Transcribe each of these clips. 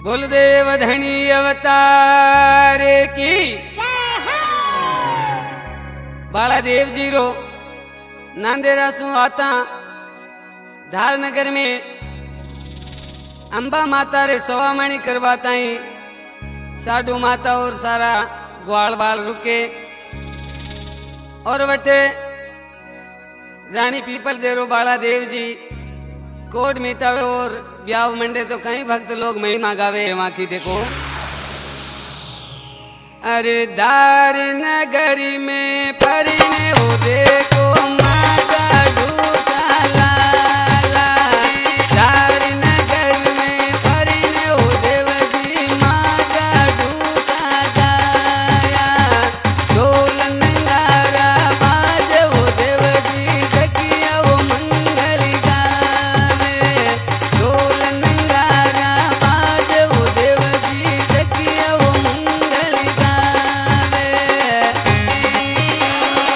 गुलदेव धनी अवतार की बालादेव जी रो नांदेरा सु आता धारनगर में अंबा माता रे सवामणी करवा ताई साडू माता और सारा ग्वाल बाल रुके और वटे रानी पीपल देरो बालादेव जी कोड मिटावे और ब्याह मंडे तो कई भक्त लोग महिमा गावे वहां की देखो। अरे दार नगरी में परिने हो देखो माता ढूका लाला दार नगर में परिने हो देव जी माता ढूका दाया ढोल नंगारा बाज हो देव जी जकिया वो मंगल गावे ढोल नंगारा बाज हो देव जी जकिया वो मंगल गावे।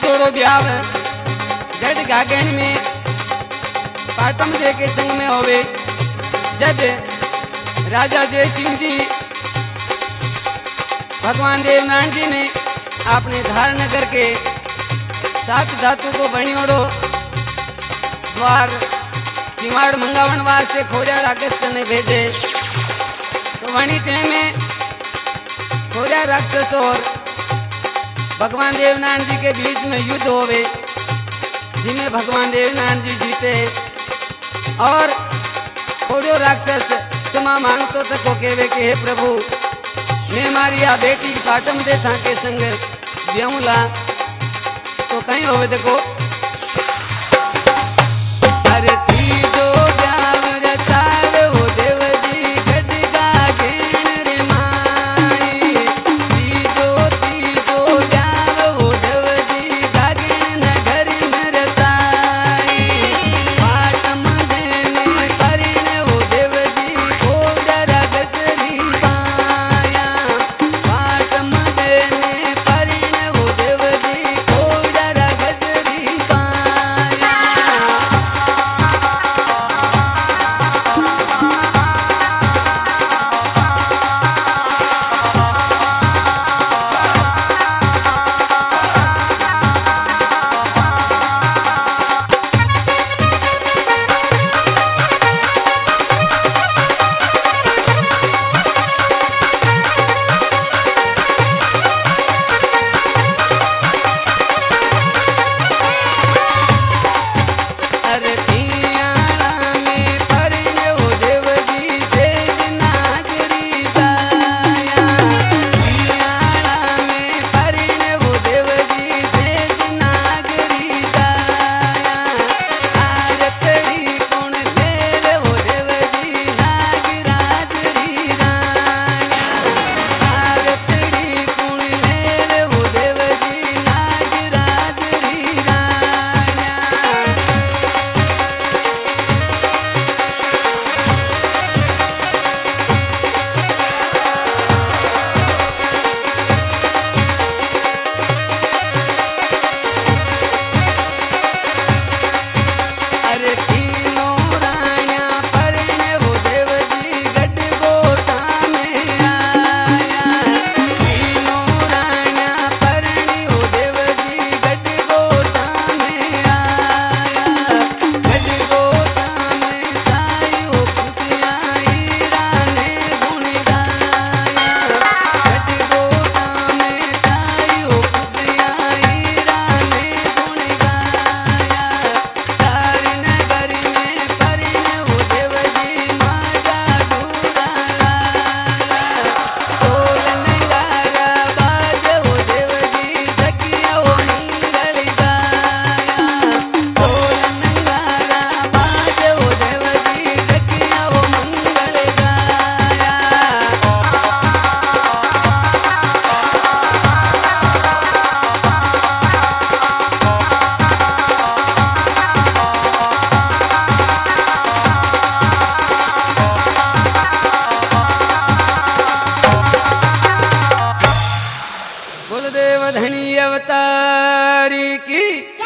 जोड़ो ब्याह गढ़ गागन में पाटम दे के संग में होवे। जब राजा जय सिंह जी भगवान देवनारायण जी ने आपने धारण करके 7 धातु को बणियोड़ो द्वार किवाड़ मंगावन वास्ते खोजा राक्षस ने भेजे। तो वणी टेम में खोजा राक्षस और भगवान देवनारायण जी के बीच में युद्ध होवे, जिसमें भगवान देवनारायण जी जीते और खोड़ो राक्षस क्षमा मांगतो तको केवे कि हे प्रभु मैं मारी आ बेटी पाटम दे था के संग ब्याहूला। तो कहीं होवे देखो अरे तीजो ब्याह रचावे हो देव जी गढ़ गागन रे माई। तीजो ब्याह हो देव जी गागन नगर में रचाई। पाटम देने परिण हो देव जी खोडरा गजरी पाया। पाटम देने परिण हो देव जी खोडरा गजरी पाया। अरे पियाला में परिण हो देव जी सेज नागरी पाया। पियाला में परिण हो देव जी सेज नागरी पाया। आरतड़ी कुण ले हो देव जी नागराजरी राया। आरतड़ी कुण ले हो देव जी नागराजरी राया। अरे तीनों राणिया परिण हो देव जी गढ़ गोटा में आया। तीनों राणिया परिण हो देव जी गढ़ गोटा में आया। गढ़ गोटा में साई हो खुशियाँ हीरा ने गुण गाया। गढ़ गोटा में साई हो खुशियाँ हीरा ने गुण गाया। तारी नगर में परिण हो देव जी माजा ढूंढा लाया। ढोल नगारा बाज हो देव जी जकिया हो मंगल गाया। ढोल नगारा बाज हो देव जी जकिया हो मंगल गाया। कुलदेव धनी अवतारी की